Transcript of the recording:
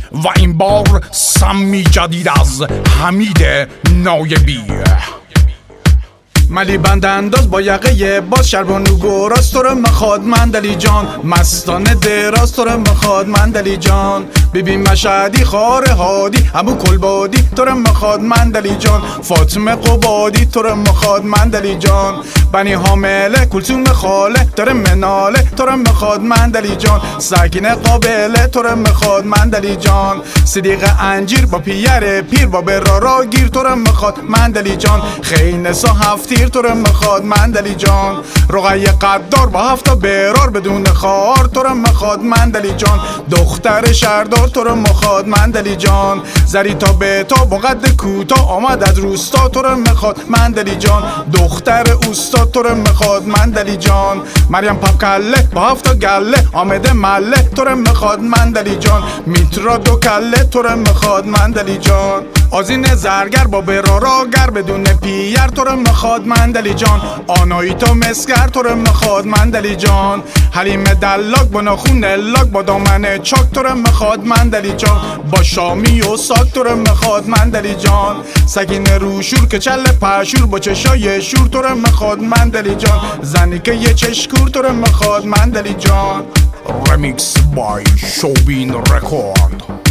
و این بار سمی جدید از حمید نایبی. ملی بند انداز با یقه باز، شربانو گراز تو رو مخواد مندلی جان، مستانه دراز تو رو مخواد مندلی جان. ببین مشهدی خار هادی ابو کلبادی تو رو مخواد مندلی جان، فاطمه قبادی تو رو مخواد مندلی جان. بنی حامله کلثوم خاله داره مناله تو رو مخواد مندلی جان، سکینه قابله تو رو مخواد مندلی جان. صدیق انجیر با پیر پیر با برارا گیر تو رو مخواد مندلی جان، خینسا هفتیر تو رو مخواد مندلی جان. رقیه قدار با هفتا برار بدون خار تو رو مخواد مندلی جان، دختر شهردار تو رو مخواد مندلی جان. زری تا به تا با قد کوتاه آمد از روستا تو رو مخواد مندلی جان، دختر اوستا تو رو مخواد مندلی جان. مریم پاپکله با هفتا گله آمده مله تو رو مخواد مندلی جان، میترا دو کله تو رو مخواد مندلی جان. آذین زرگر با برارا گر بدون پیر تو رو مخواد مندلی جان، آنایتا مسگر تو رو مخواد مندلی جان. حلیم دلاک با ناخون لاک با دامن چاک تو رو مخواد مندلی جان، با شامی و ساک تو رو مخواد مندلی جان. سگین روشور که چل پشور با چشای شور تو رو مخواد مندلی جان، زنی که یه چشکور تو رو مخواد مندلی جان. رمیکس بای شوبین رکورد.